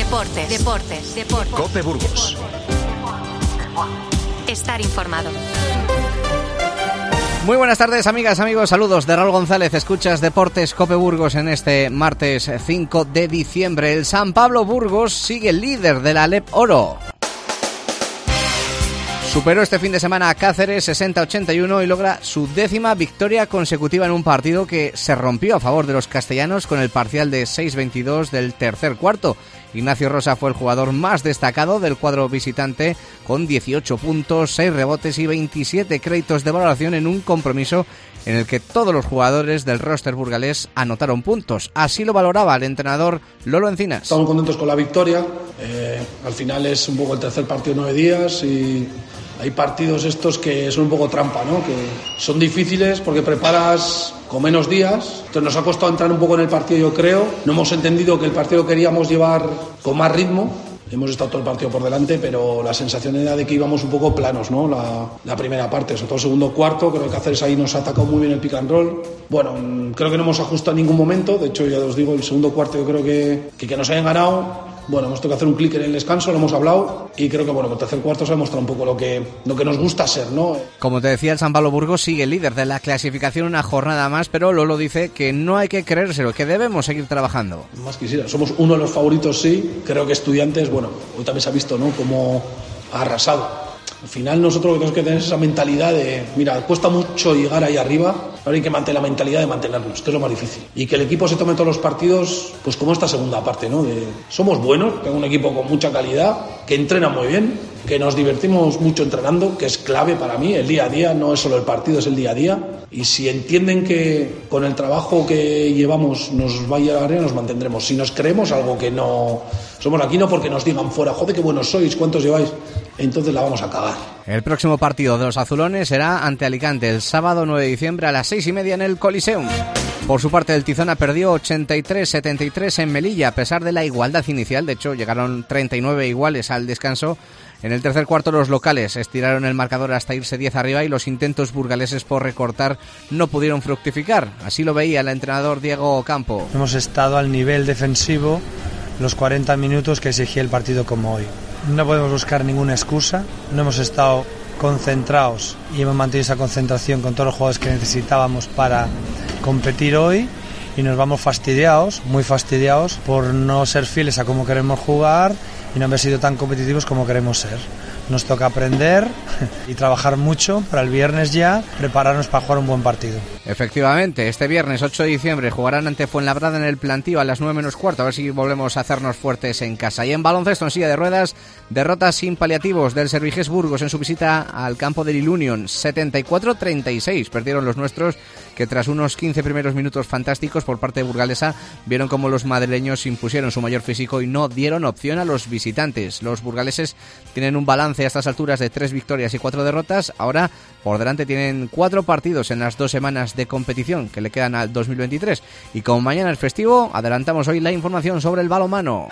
Deportes. COPE Burgos. Estar informado. Muy buenas tardes, amigas, amigos, saludos de Raúl González, escuchas Deportes COPE Burgos en este martes 5 de diciembre. El San Pablo Burgos sigue líder de la LEP Oro. Superó este fin de semana a Cáceres 60-81 y logra su 10ª victoria consecutiva en un partido que se rompió a favor de los castellanos con el parcial de 6-22 del tercer cuarto. Ignacio Rosa fue el jugador más destacado del cuadro visitante con 18 puntos, 6 rebotes y 27 créditos de valoración en un compromiso en el que todos los jugadores del roster burgalés anotaron puntos. Así lo valoraba el entrenador Lolo Encinas. Estamos contentos con la victoria. Al final es un poco el tercer partido en 9 días y hay partidos estos que son un poco trampa, ¿no? Que son difíciles porque preparas con menos días. Entonces nos ha costado entrar un poco en el partido, yo creo. No hemos entendido que el partido lo queríamos llevar con más ritmo. Hemos estado todo el partido por delante, pero la sensación era de que íbamos un poco planos, ¿no? La primera parte, sobre todo el segundo cuarto, creo que Cáceres ahí nos ha atacado muy bien el pick and roll. Bueno, creo que no hemos ajustado en ningún momento. De hecho, ya os digo, el segundo cuarto yo creo que nos hayan ganado. Bueno, hemos tenido que hacer un clic en el descanso, lo hemos hablado y creo que, bueno, con el tercer cuarto se ha demostrado un poco lo que nos gusta ser, ¿no? Como te decía, el San Pablo Burgos sigue líder de la clasificación una jornada más, pero Lolo dice que no hay que creérselo, que debemos seguir trabajando. Más quisiera, somos uno de los favoritos, sí. Creo que Estudiantes, bueno, hoy también se ha visto, ¿no?, cómo ha arrasado. Al final nosotros lo que tenemos que tener es esa mentalidad de, mira, cuesta mucho llegar ahí arriba, ahora hay que mantener la mentalidad de mantenernos, que es lo más difícil. Y que el equipo se tome todos los partidos, pues como esta segunda parte, ¿no? Somos buenos, tengo un equipo con mucha calidad, que entrena muy bien, que nos divertimos mucho entrenando, que es clave para mí, el día a día, no es solo el partido, es el día a día. Y si entienden que con el trabajo que llevamos nos va a llegar arriba, nos mantendremos. Si nos creemos algo que no somos aquí, no porque nos digan fuera, joder, qué buenos sois, cuántos lleváis, entonces la vamos a cagar. El próximo partido de los azulones será ante Alicante el sábado 9 de diciembre a las 6:30 en el Coliseum. Por su parte, el Tizona perdió 83-73 en Melilla, a pesar de la igualdad inicial. De hecho, llegaron 39 iguales al descanso. En el tercer cuarto los locales estiraron el marcador hasta irse 10 arriba y los intentos burgaleses por recortar no pudieron fructificar. Así lo veía el entrenador Diego Ocampo. Hemos estado al nivel defensivo los 40 minutos que exigía el partido como hoy. No podemos buscar ninguna excusa, no hemos estado concentrados y hemos mantenido esa concentración con todos los jugadores que necesitábamos para competir hoy y nos vamos fastidiados, muy fastidiados por no ser fieles a cómo queremos jugar y no haber sido tan competitivos como queremos ser. Nos toca aprender y trabajar mucho para el viernes ya prepararnos para jugar un buen partido. Efectivamente, este viernes 8 de diciembre jugarán ante Fuenlabrada en el Plantío a las 9:15, a ver si volvemos a hacernos fuertes en casa. Y en baloncesto, en silla de ruedas, derrotas sin paliativos del Serviges Burgos en su visita al campo del Ilunion, 74-36. Perdieron los nuestros, que tras unos 15 primeros minutos fantásticos por parte burgalesa, vieron como los madrileños impusieron su mayor físico y no dieron opción a los visitantes. Los burgaleses tienen un balance a estas alturas de 3 victorias y 4 derrotas. Ahora por delante tienen 4 partidos en las 2 semanas de competición que le quedan al 2023. Y como mañana es festivo, adelantamos hoy la información sobre el balonmano,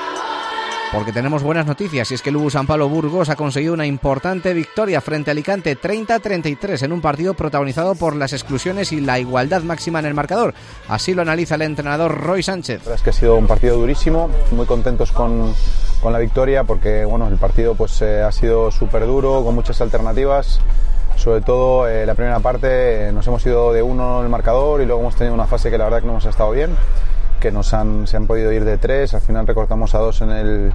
porque tenemos buenas noticias, y es que el UBU San Pablo Burgos ha conseguido una importante victoria frente a Alicante, 30-33, en un partido protagonizado por las exclusiones y la igualdad máxima en el marcador. Así lo analiza el entrenador Roy Sánchez. La verdad es que ha sido un partido durísimo, muy contentos con la victoria, porque bueno, el partido pues ha sido súper duro, con muchas alternativas. Sobre todo la primera parte nos hemos ido de 1 en el marcador y luego hemos tenido una fase que la verdad que no hemos estado bien, que se han podido ir de 3, al final recortamos a 1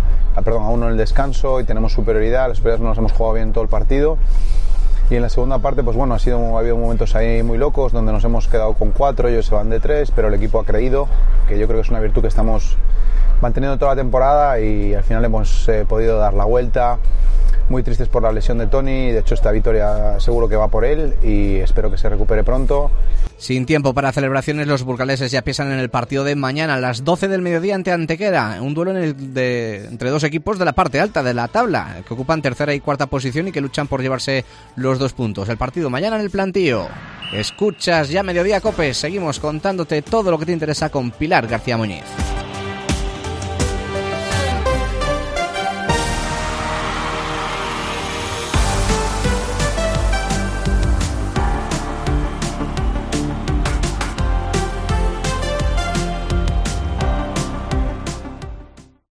en el descanso y tenemos superioridad. Las superioridades no nos hemos jugado bien todo el partido. Y en la segunda parte, pues bueno, ha habido momentos ahí muy locos donde nos hemos quedado con 4, ellos se van de 3, pero el equipo ha creído, que yo creo que es una virtud que estamos manteniendo toda la temporada y al final hemos podido dar la vuelta. Muy tristes por la lesión de Tony, de hecho esta victoria seguro que va por él y espero que se recupere pronto. Sin tiempo para celebraciones, los burgaleses ya piensan en el partido de mañana a las 12 del mediodía ante Antequera, un duelo entre 2 equipos de la parte alta de la tabla, que ocupan tercera y cuarta posición y que luchan por llevarse los 2 puntos. El partido mañana en el Plantío. Escuchas ya Mediodía Cope, seguimos contándote todo lo que te interesa con Pilar García Muñiz.